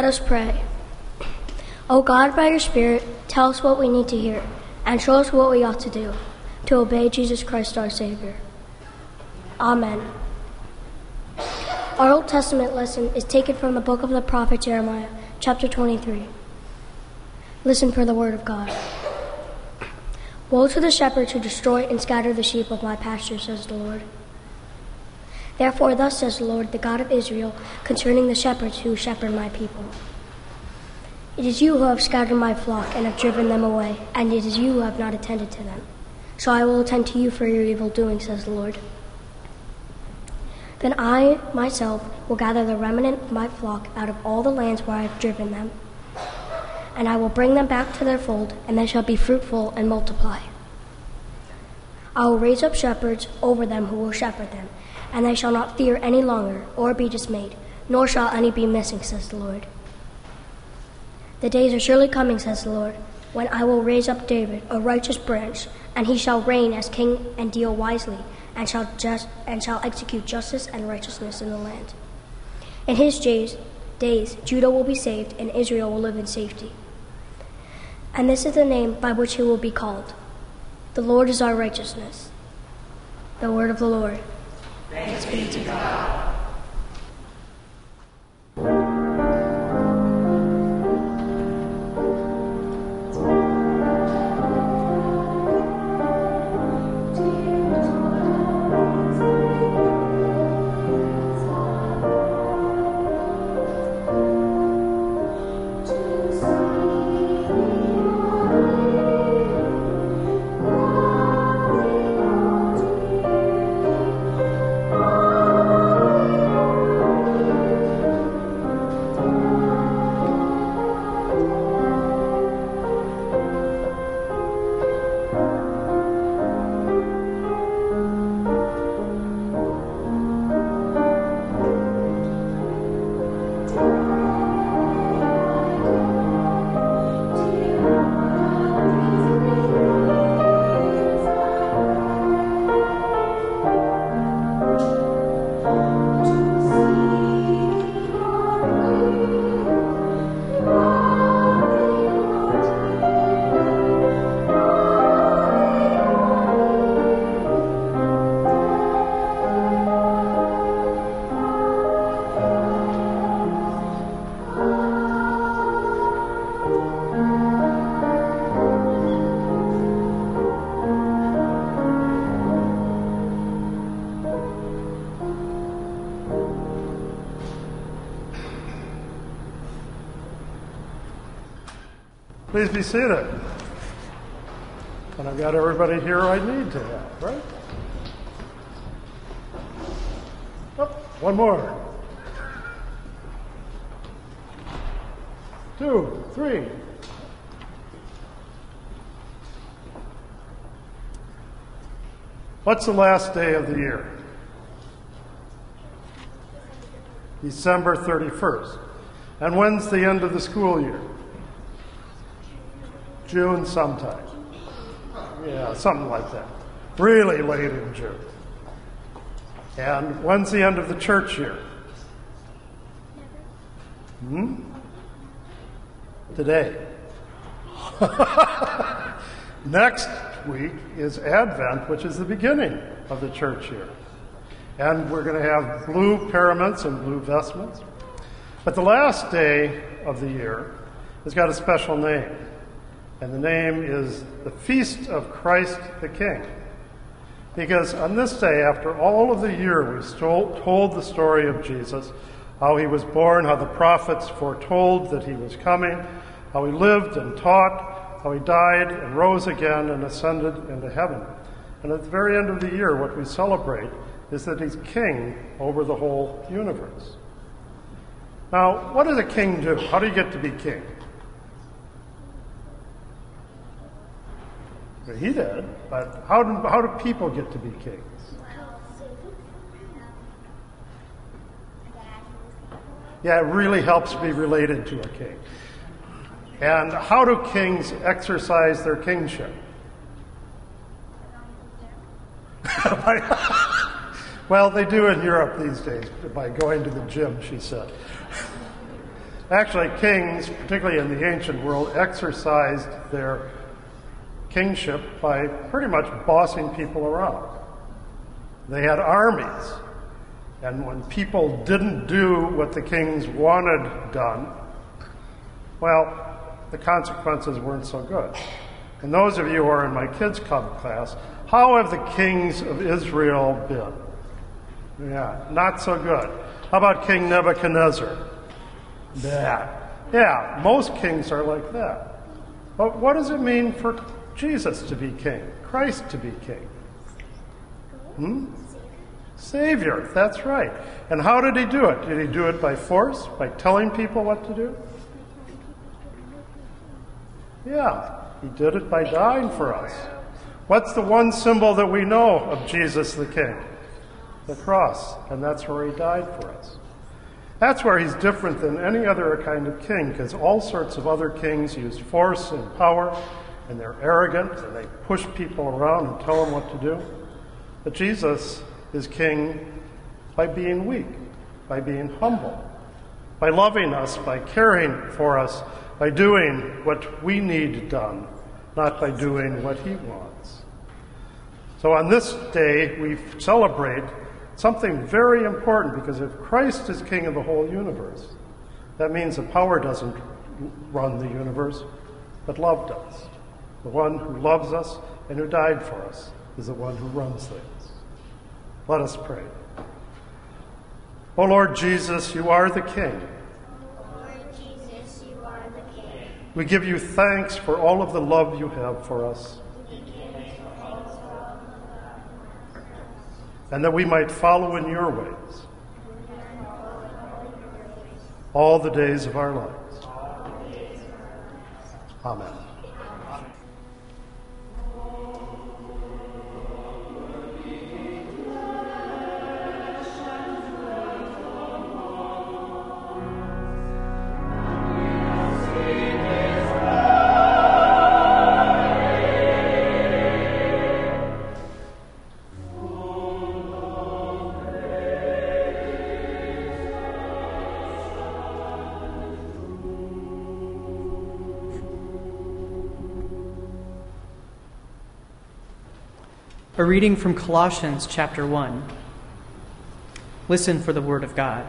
Let us pray. O God, by your Spirit, tell us what we need to hear, and show us what we ought to do, to obey Jesus Christ our Savior. Amen. Our Old Testament lesson is taken from the book of the prophet Jeremiah, chapter 23. Listen for the word of God. Woe to the shepherds who destroy and scatter the sheep of my pasture, says the Lord. Therefore, thus says the Lord, the God of Israel, concerning the shepherds who shepherd my people. It is you who have scattered my flock and have driven them away, and it is you who have not attended to them. So I will attend to you for your evil doing, says the Lord. Then I, myself, will gather the remnant of my flock out of all the lands where I have driven them, and I will bring them back to their fold, and they shall be fruitful and multiply. I will raise up shepherds over them who will shepherd them, and they shall not fear any longer, or be dismayed, nor shall any be missing, says the Lord. The days are surely coming, says the Lord, when I will raise up David, a righteous branch, and he shall reign as king and deal wisely, and shall execute justice and righteousness in the land. In his days, Judah will be saved, and Israel will live in safety. And this is the name by which he will be called. The Lord is our righteousness. The word of the Lord. Thanks be to God. Please be seated. And I've got everybody here I need to have, right? Oh, one more. 2, 3. What's the last day of the year? December 31st. And when's the end of the school year? June sometime. Yeah, something like that. Really late in June. And when's the end of the church year? Today. Next week is Advent, which is the beginning of the church year. And we're going to have blue paraments and blue vestments. But the last day of the year has got a special name. And the name is the Feast of Christ the King. Because on this day, after all of the year we've told the story of Jesus, how he was born, how the prophets foretold that he was coming, how he lived and taught, how he died and rose again and ascended into heaven. And at the very end of the year, what we celebrate is that he's king over the whole universe. Now, what does a king do? How do you get to be king? He did, but how do people get to be kings? Yeah, it really helps be related to a king. And how do kings exercise their kingship? Well, they do in Europe these days by going to the gym, she said. Actually, kings, particularly in the ancient world, exercised their kingship by pretty much bossing people around. They had armies, and when people didn't do what the kings wanted done, well, the consequences weren't so good. And those of you who are in my kids' club class, how have the kings of Israel been? Yeah, not so good. How about King Nebuchadnezzar? Bad. Yeah, most kings are like that. But what does it mean for Jesus to be king, Christ to be king? Savior, that's right. And how did he do it? Did he do it by force, by telling people what to do? Yeah, he did it by dying for us. What's the one symbol that we know of Jesus the King? The cross, and that's where he died for us. That's where he's different than any other kind of king, because all sorts of other kings use force and power, and they're arrogant, and they push people around and tell them what to do. But Jesus is king by being weak, by being humble, by loving us, by caring for us, by doing what we need done, not by doing what he wants. So on this day, we celebrate something very important, because if Christ is king of the whole universe, that means that power doesn't run the universe, but love does. The one who loves us and who died for us is the one who runs things. Let us pray. O Lord Jesus, you are the King. Lord Jesus, you are the King. We give you thanks for all of the love you have for us, and that we might follow in your ways all the days of our lives. Amen. A reading from Colossians chapter 1. Listen for the word of God.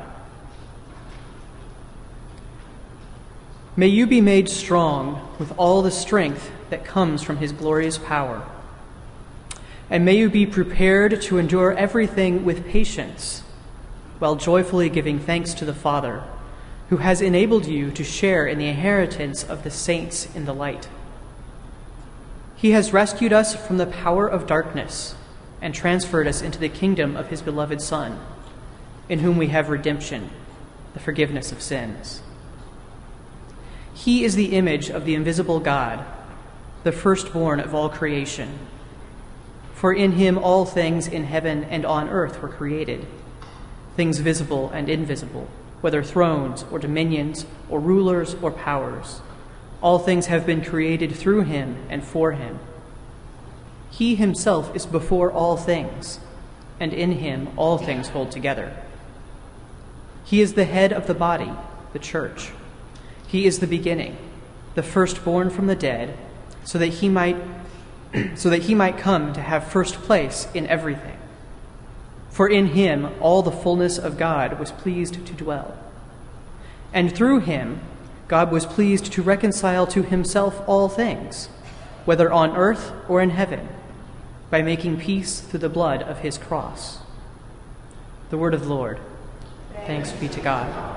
May you be made strong with all the strength that comes from his glorious power. And may you be prepared to endure everything with patience, while joyfully giving thanks to the Father, who has enabled you to share in the inheritance of the saints in the light. He has rescued us from the power of darkness and transferred us into the kingdom of his beloved Son, in whom we have redemption, the forgiveness of sins. He is the image of the invisible God, the firstborn of all creation. For in him all things in heaven and on earth were created, things visible and invisible, whether thrones or dominions or rulers or powers. All things have been created through him and for him. He himself is before all things, and in him all things hold together. He is the head of the body, the church. He is the beginning, the firstborn from the dead, so that he might come to have first place in everything. For in him all the fullness of God was pleased to dwell. And through him God was pleased to reconcile to himself all things, whether on earth or in heaven, by making peace through the blood of his cross. The word of the Lord. Thanks be to God.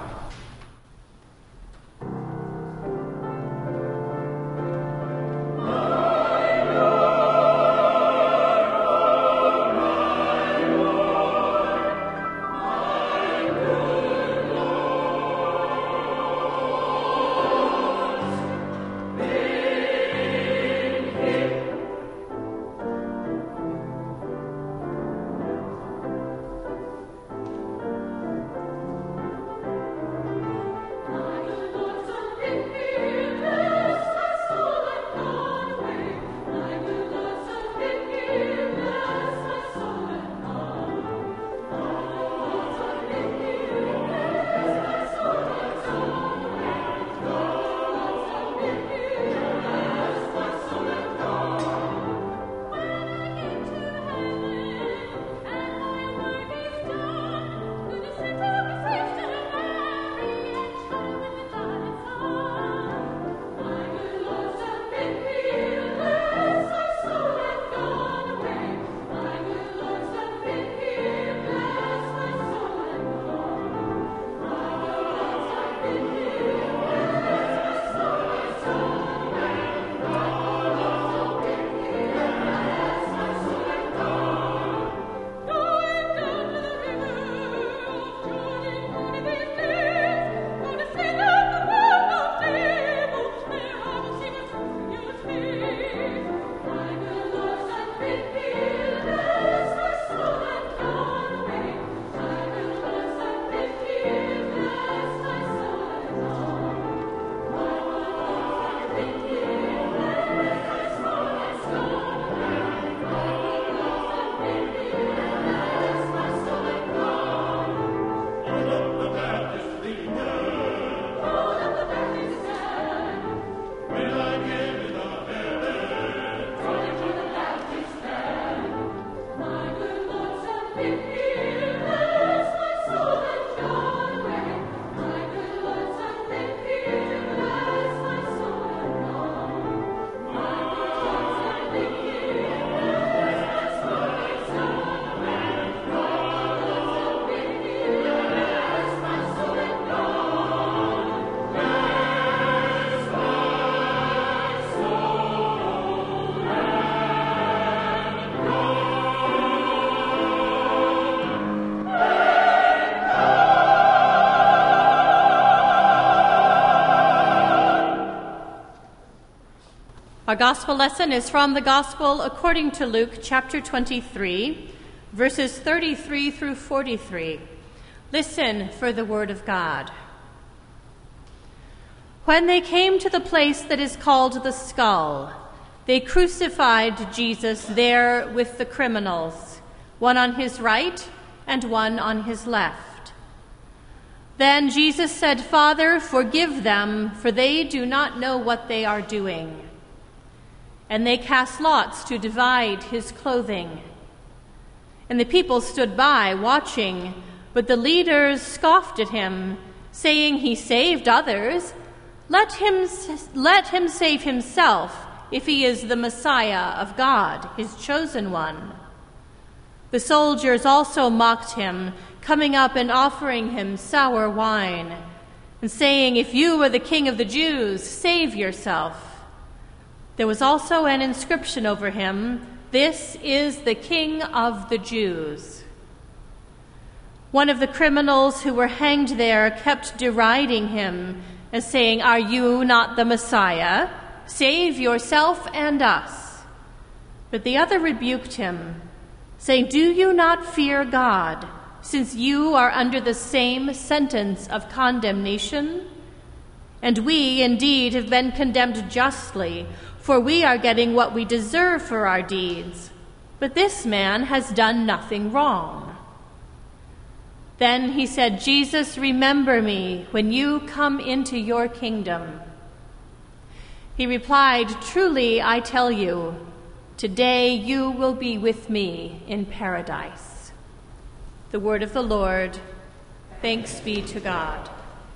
Our gospel lesson is from the Gospel according to Luke chapter 23, verses 33 through 43. Listen for the word of God. When they came to the place that is called the Skull, they crucified Jesus there with the criminals, one on his right and one on his left. Then Jesus said, "Father, forgive them, for they do not know what they are doing." And they cast lots to divide his clothing. And the people stood by, watching, but the leaders scoffed at him, saying, "He saved others. Let him save himself, if he is the Messiah of God, his chosen one." The soldiers also mocked him, coming up and offering him sour wine, and saying, "If you are the king of the Jews, save yourself." There was also an inscription over him, "This is the King of the Jews." One of the criminals who were hanged there kept deriding him and saying, "Are you not the Messiah? Save yourself and us." But the other rebuked him, saying, "Do you not fear God, since you are under the same sentence of condemnation? And we indeed have been condemned justly, for we are getting what we deserve for our deeds. But this man has done nothing wrong." Then he said, "Jesus, remember me when you come into your kingdom." He replied, "Truly I tell you, today you will be with me in paradise." The word of the Lord. Thanks be to God.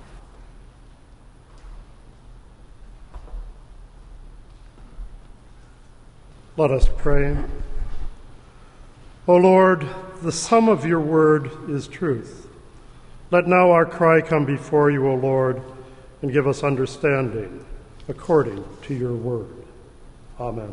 Let us pray. O Lord, the sum of your word is truth. Let now our cry come before you, O Lord, and give us understanding according to your word. Amen.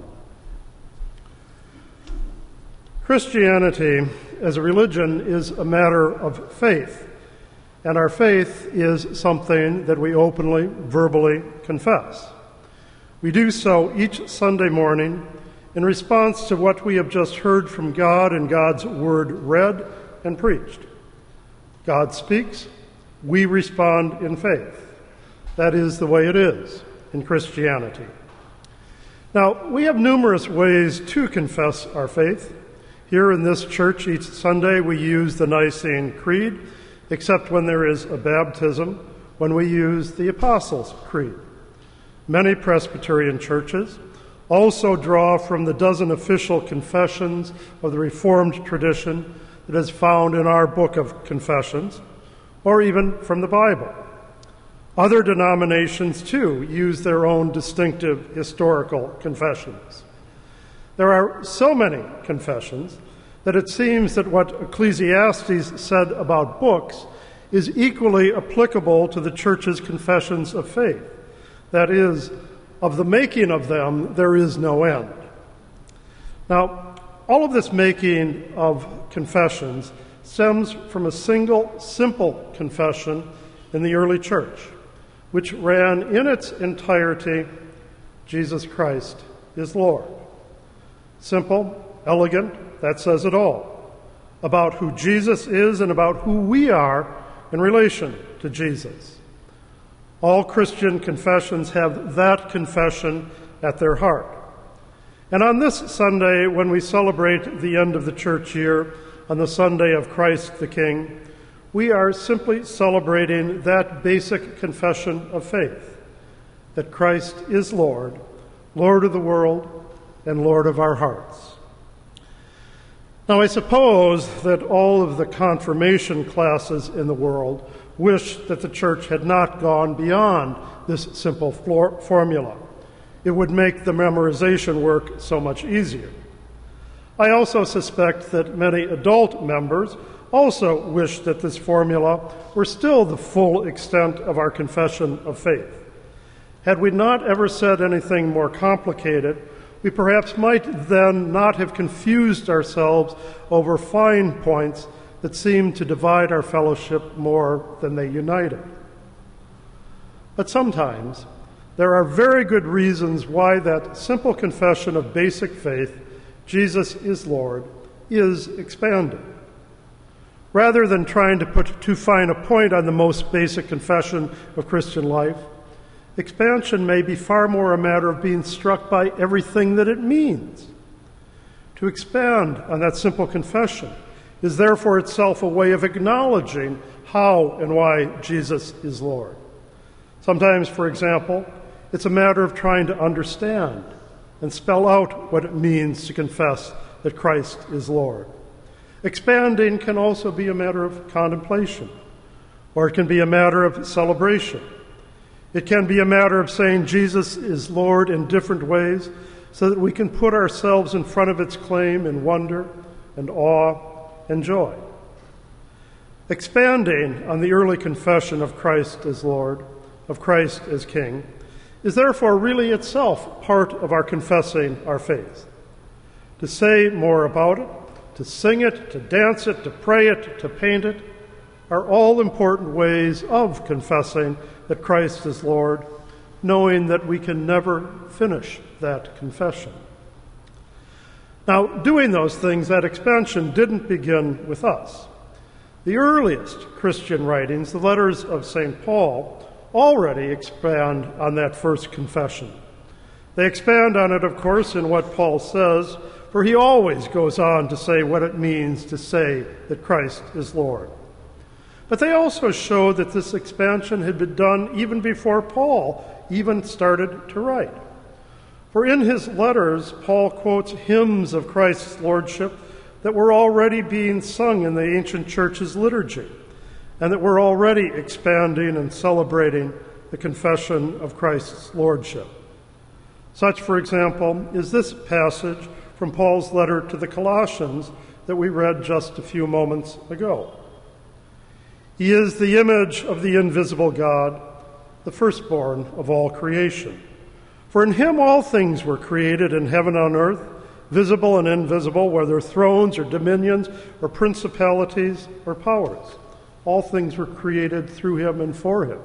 Christianity as a religion is a matter of faith, and our faith is something that we openly, verbally confess. We do so each Sunday morning in response to what we have just heard from God and God's word read and preached. God speaks, we respond in faith. That is the way it is in Christianity. Now, we have numerous ways to confess our faith. Here in this church each Sunday we use the Nicene Creed, except when there is a baptism, when we use the Apostles' Creed. Many Presbyterian churches also draw from the dozen official confessions of the Reformed tradition that is found in our Book of Confessions, or even from the Bible. Other denominations, too, use their own distinctive historical confessions. There are so many confessions that it seems that what Ecclesiastes said about books is equally applicable to the Church's confessions of faith. That is, of the making of them, there is no end. Now, all of this making of confessions stems from a single, simple confession in the early church, which ran in its entirety, "Jesus Christ is Lord." Simple, elegant, that says it all, about who Jesus is and about who we are in relation to Jesus. All Christian confessions have that confession at their heart. And on this Sunday, when we celebrate the end of the church year, on the Sunday of Christ the King, we are simply celebrating that basic confession of faith, that Christ is Lord, Lord of the world, and Lord of our hearts. Now, I suppose that all of the confirmation classes in the world wish that the church had not gone beyond this simple formula. It would make the memorization work so much easier. I also suspect that many adult members also wish that this formula were still the full extent of our confession of faith. Had we not ever said anything more complicated, we perhaps might then not have confused ourselves over fine points that seem to divide our fellowship more than they unite it. But sometimes there are very good reasons why that simple confession of basic faith, Jesus is Lord, is expanded. Rather than trying to put too fine a point on the most basic confession of Christian life, expansion may be far more a matter of being struck by everything that it means. To expand on that simple confession is therefore itself a way of acknowledging how and why Jesus is Lord. Sometimes, for example, it's a matter of trying to understand and spell out what it means to confess that Christ is Lord. Expanding can also be a matter of contemplation, or it can be a matter of celebration. It can be a matter of saying Jesus is Lord in different ways so that we can put ourselves in front of its claim in wonder and awe and joy. Expanding on the early confession of Christ as Lord, of Christ as King, is therefore really itself part of our confessing our faith. To say more about it, to sing it, to dance it, to pray it, to paint it, are all important ways of confessing that Christ is Lord, knowing that we can never finish that confession. Now, doing those things, that expansion didn't begin with us. The earliest Christian writings, the letters of St. Paul, already expand on that first confession. They expand on it, of course, in what Paul says, for he always goes on to say what it means to say that Christ is Lord. But they also show that this expansion had been done even before Paul even started to write. For in his letters, Paul quotes hymns of Christ's lordship that were already being sung in the ancient church's liturgy, and that were already expanding and celebrating the confession of Christ's lordship. Such, for example, is this passage from Paul's letter to the Colossians that we read just a few moments ago. He is the image of the invisible God, the firstborn of all creation. For in him all things were created in heaven and on earth, visible and invisible, whether thrones or dominions or principalities or powers. All things were created through him and for him.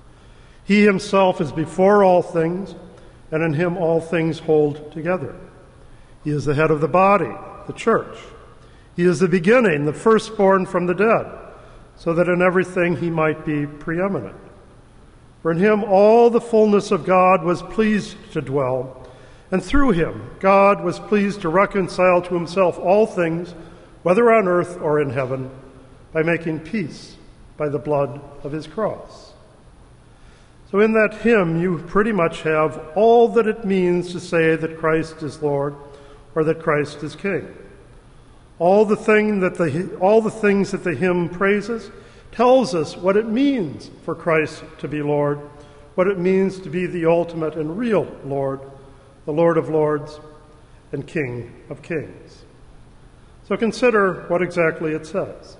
He himself is before all things, and in him all things hold together. He is the head of the body, the church. He is the beginning, the firstborn from the dead, so that in everything he might be preeminent. For in him all the fullness of God was pleased to dwell, and through him God was pleased to reconcile to himself all things, whether on earth or in heaven, by making peace by the blood of his cross. So in that hymn, you pretty much have all that it means to say that Christ is Lord or that Christ is King. All the things that the hymn praises tells us what it means for Christ to be Lord, what it means to be the ultimate and real Lord, the Lord of lords and King of kings. So consider what exactly it says.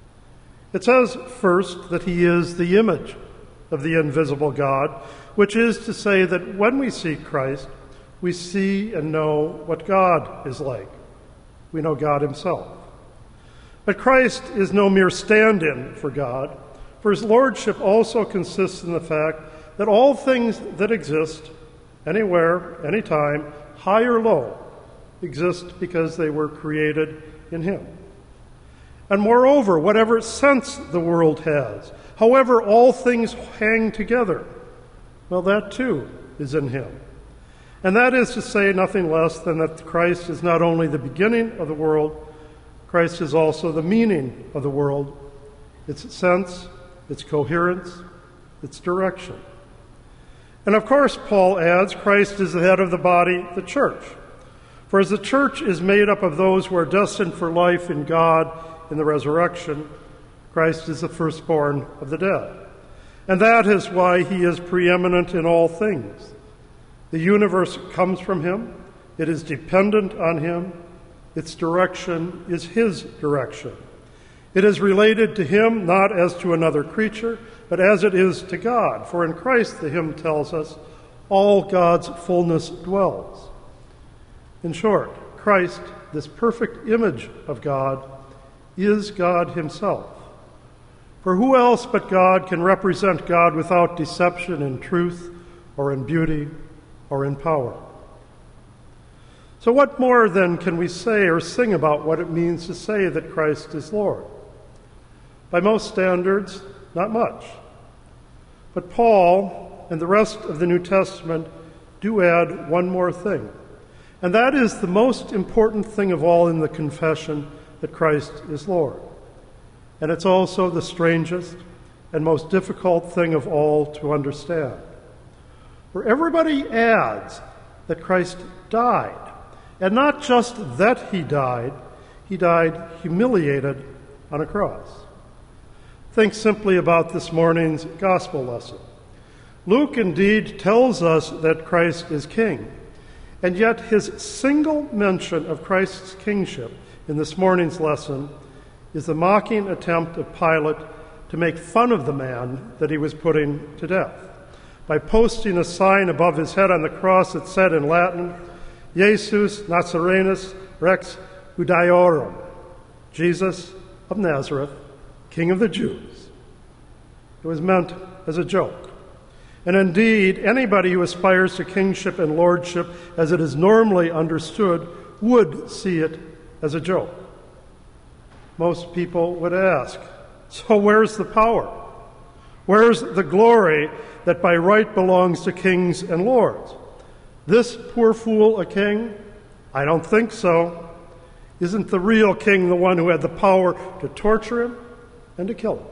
It says first that he is the image of the invisible God, which is to say that when we see Christ, we see and know what God is like. We know God himself. But Christ is no mere stand-in for God, for his lordship also consists in the fact that all things that exist, anywhere, anytime, high or low, exist because they were created in him. And moreover, whatever sense the world has, however all things hang together, well, that too is in him. And that is to say nothing less than that Christ is not only the beginning of the world, Christ is also the meaning of the world, its sense, its coherence, its direction. And of course, Paul adds, Christ is the head of the body, the church. For as the church is made up of those who are destined for life in God in the resurrection, Christ is the firstborn of the dead. And that is why he is preeminent in all things. The universe comes from him. It is dependent on him. Its direction is his direction. It is related to him not as to another creature, but as it is to God. For in Christ, the hymn tells us, all God's fullness dwells. In short, Christ, this perfect image of God, is God himself. For who else but God can represent God without deception in truth or in beauty, or in power. So what more then can we say or sing about what it means to say that Christ is Lord? By most standards, not much. But Paul and the rest of the New Testament do add one more thing, and that is the most important thing of all in the confession that Christ is Lord. And it's also the strangest and most difficult thing of all to understand. For everybody adds that Christ died, and not just that he died humiliated on a cross. Think simply about this morning's gospel lesson. Luke indeed tells us that Christ is king, and yet his single mention of Christ's kingship in this morning's lesson is the mocking attempt of Pilate to make fun of the man that he was putting to death by posting a sign above his head on the cross that said in Latin, Jesus Nazarenus Rex Judaeorum, Jesus of Nazareth, King of the Jews. It was meant as a joke. And indeed, anybody who aspires to kingship and lordship as it is normally understood would see it as a joke. Most people would ask, so where's the power? Where's the glory that by right belongs to kings and lords? This poor fool a king? I don't think so. Isn't the real king the one who had the power to torture him and to kill him?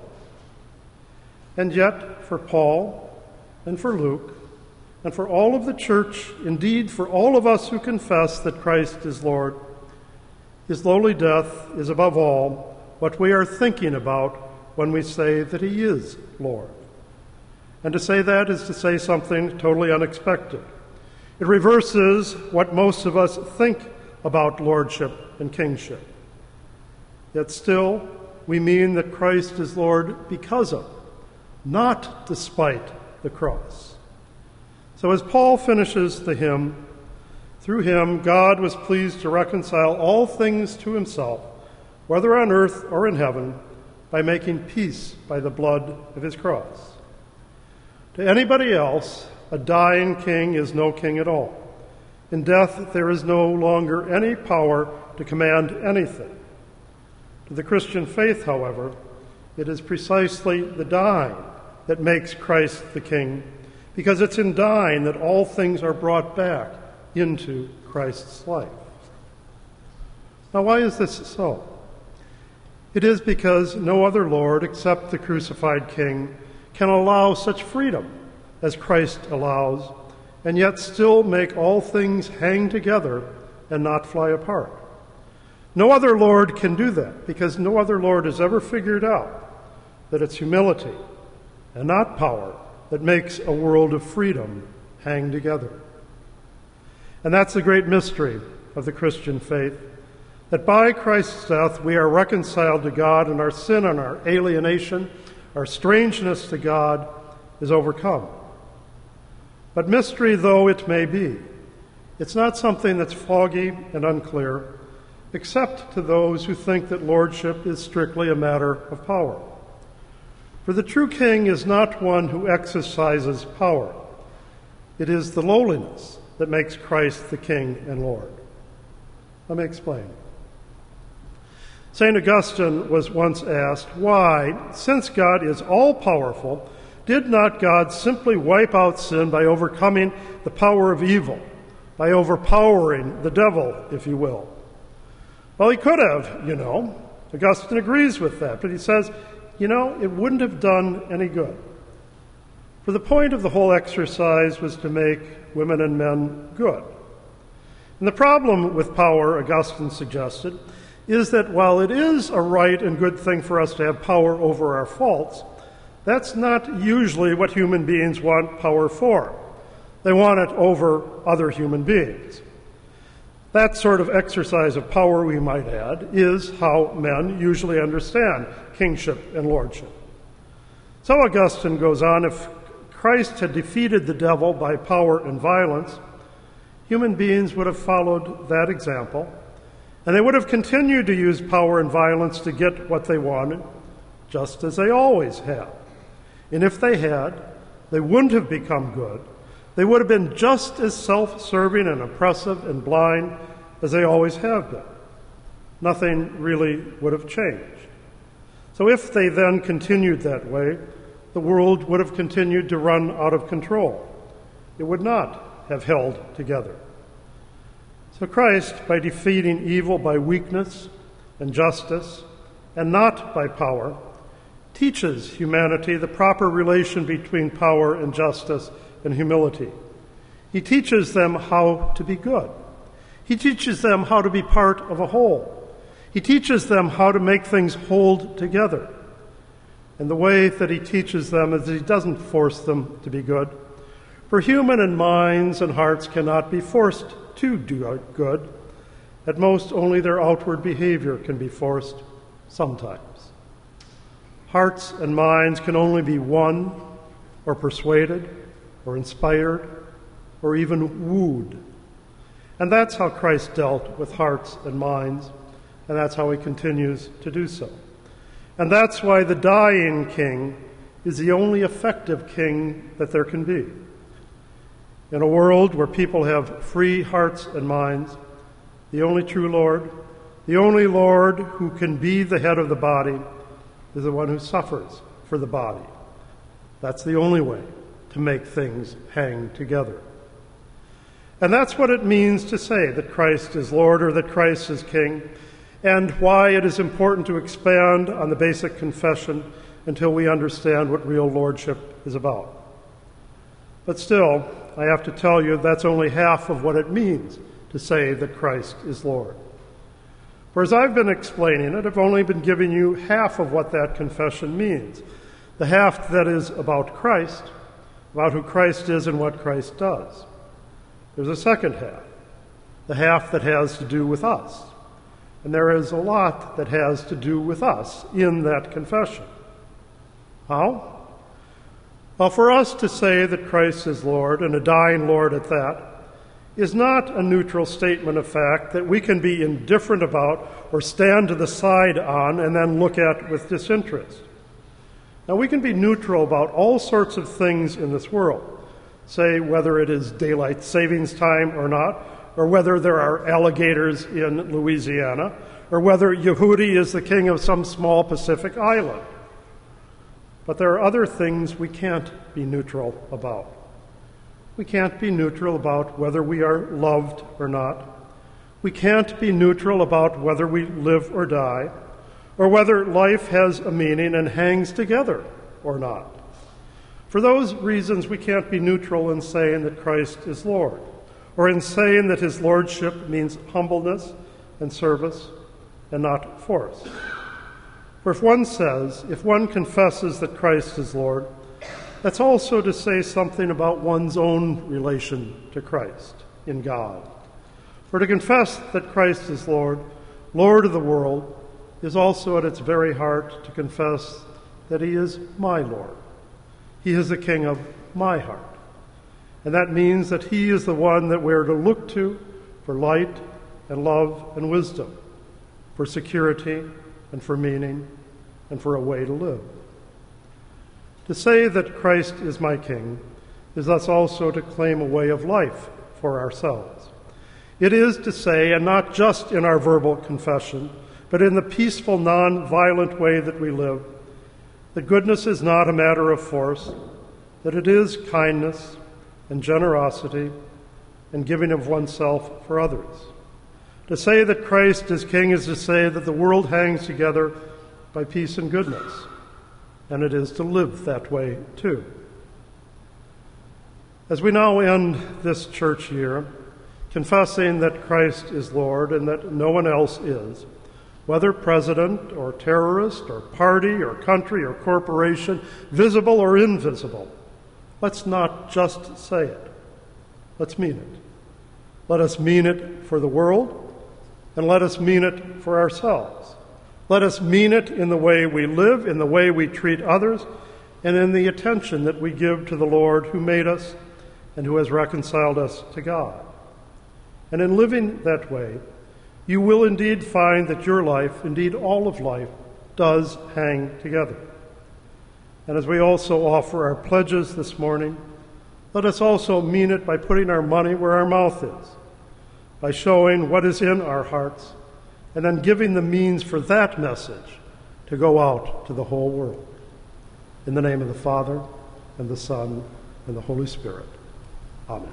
And yet, for Paul and for Luke and for all of the church, indeed for all of us who confess that Christ is Lord, his lowly death is above all what we are thinking about when we say that he is Lord. And to say that is to say something totally unexpected. It reverses what most of us think about lordship and kingship. Yet still, we mean that Christ is Lord because of, not despite, the cross. So as Paul finishes the hymn, through him God was pleased to reconcile all things to himself, whether on earth or in heaven, by making peace by the blood of his cross. To anybody else, a dying king is no king at all. In death, there is no longer any power to command anything. To the Christian faith, however, it is precisely the dying that makes Christ the king, because it's in dying that all things are brought back into Christ's life. Now, why is this so? It is because no other Lord except the crucified King can allow such freedom as Christ allows, and yet still make all things hang together and not fly apart. No other Lord can do that, because no other Lord has ever figured out that it's humility and not power that makes a world of freedom hang together. And that's the great mystery of the Christian faith, that by Christ's death we are reconciled to God, and our sin and our alienation, our strangeness to God, is overcome. But mystery though it may be, it's not something that's foggy and unclear, except to those who think that lordship is strictly a matter of power. For the true king is not one who exercises power. It is the lowliness that makes Christ the King and Lord. Let me explain. St. Augustine was once asked, why, since God is all-powerful, did not God simply wipe out sin by overcoming the power of evil, by overpowering the devil, if you will? Well, he could have, Augustine agrees with that, but he says, it wouldn't have done any good. For the point of the whole exercise was to make women and men good. And the problem with power, Augustine suggested, is that while it is a right and good thing for us to have power over our faults, that's not usually what human beings want power for. They want it over other human beings. That sort of exercise of power, we might add, is how men usually understand kingship and lordship. So Augustine goes on, if Christ had defeated the devil by power and violence, human beings would have followed that example, and they would have continued to use power and violence to get what they wanted, just as they always have. And if they had, they wouldn't have become good. They would have been just as self-serving and oppressive and blind as they always have been. Nothing really would have changed. So if they then continued that way, the world would have continued to run out of control. It would not have held together. So Christ, by defeating evil by weakness and justice, and not by power, teaches humanity the proper relation between power and justice and humility. He teaches them how to be good. He teaches them how to be part of a whole. He teaches them how to make things hold together. And the way that he teaches them is that he doesn't force them to be good. For human and minds and hearts cannot be forced to do good. At most, only their outward behavior can be forced sometimes. Hearts and minds can only be won or persuaded or inspired or even wooed. And that's how Christ dealt with hearts and minds, and that's how he continues to do so. And that's why the dying king is the only effective king that there can be. In a world where people have free hearts and minds, the only true Lord, the only Lord who can be the head of the body, is the one who suffers for the body. That's the only way to make things hang together. And that's what it means to say that Christ is Lord or that Christ is King, and why it is important to expand on the basic confession until we understand what real lordship is about. But still, I have to tell you that's only half of what it means to say that Christ is Lord. For as I've been explaining it, I've only been giving you half of what that confession means. The half that is about Christ, about who Christ is and what Christ does. There's a second half, the half that has to do with us. And there is a lot that has to do with us in that confession. How? Well, for us to say that Christ is Lord, and a dying Lord at that, is not a neutral statement of fact that we can be indifferent about or stand to the side on and then look at with disinterest. Now, we can be neutral about all sorts of things in this world, say whether it is daylight savings time or not, or whether there are alligators in Louisiana, or whether Yehudi is the king of some small Pacific island. But there are other things we can't be neutral about. We can't be neutral about whether we are loved or not. We can't be neutral about whether we live or die, or whether life has a meaning and hangs together or not. For those reasons, we can't be neutral in saying that Christ is Lord, or in saying that his lordship means humbleness and service and not force. For if one confesses that Christ is Lord, that's also to say something about one's own relation to Christ in God. For to confess that Christ is Lord, Lord of the world, is also at its very heart to confess that he is my Lord. He is the king of my heart. And that means that he is the one that we're to look to for light and love and wisdom, for security and for meaning and for a way to live. To say that Christ is my King is thus also to claim a way of life for ourselves. It is to say, and not just in our verbal confession, but in the peaceful, non-violent way that we live, that goodness is not a matter of force, that it is kindness and generosity and giving of oneself for others. To say that Christ is King is to say that the world hangs together by peace and goodness. And it is to live that way, too. As we now end this church year, confessing that Christ is Lord and that no one else is, whether president or terrorist or party or country or corporation, visible or invisible, let's not just say it. Let's mean it. Let us mean it for the world, and let us mean it for ourselves. Let us mean it in the way we live, in the way we treat others, and in the attention that we give to the Lord who made us and who has reconciled us to God. And in living that way, you will indeed find that your life, indeed all of life, does hang together. And as we also offer our pledges this morning, let us also mean it by putting our money where our mouth is, by showing what is in our hearts, and then giving the means for that message to go out to the whole world. In the name of the Father, and the Son, and the Holy Spirit. Amen.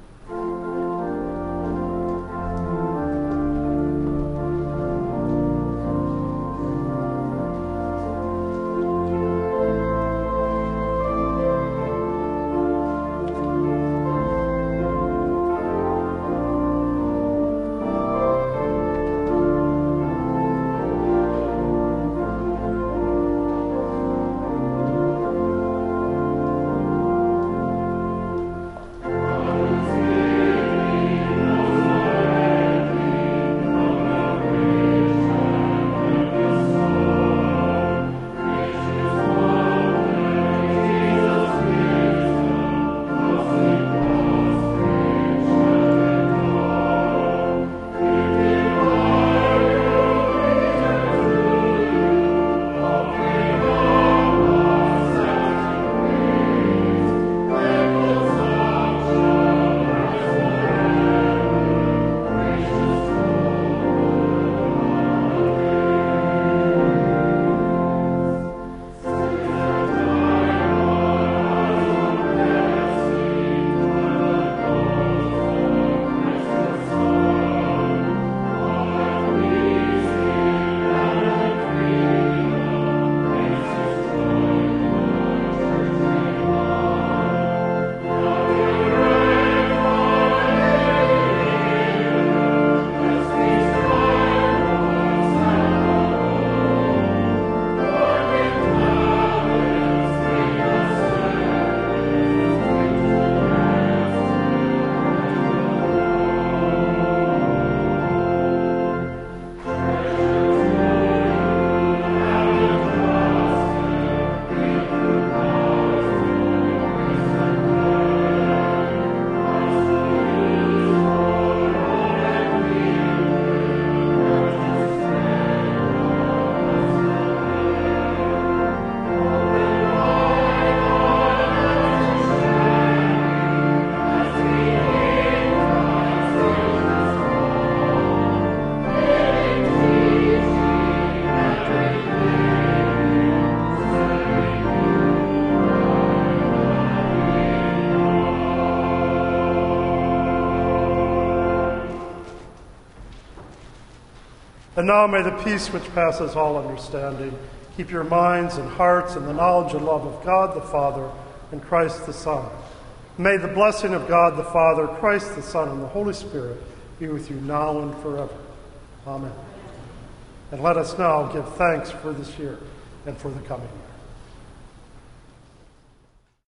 And now may the peace which passes all understanding keep your minds and hearts in the knowledge and love of God the Father and Christ the Son. May the blessing of God the Father, Christ the Son, and the Holy Spirit be with you now and forever. Amen. And let us now give thanks for this year and for the coming year.